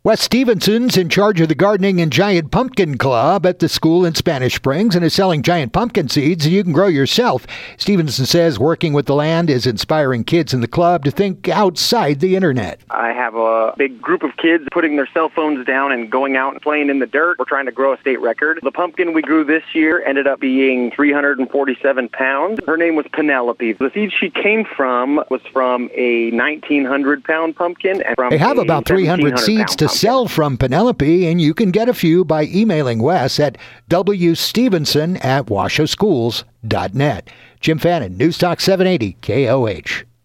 Wes Stevenson's in charge of the Gardening and Giant Pumpkin Club at the school in Spanish Springs and is selling giant pumpkin seeds you can grow yourself. Stevenson says working with the land is inspiring kids in the club to think outside the internet. I have a big group of kids putting their cell phones down and going out and playing in the dirt. We're trying to grow a state record. The pumpkin we grew this year ended up being 347 pounds. Her name was Penelope. The seed she came from was from a 1,900-pound pumpkin. And from they have about 300 seeds to sell from Penelope, and you can get a few by emailing Wes at wstevenson@washoeschools.net. Jim Fannin, News Talk 780 KOH.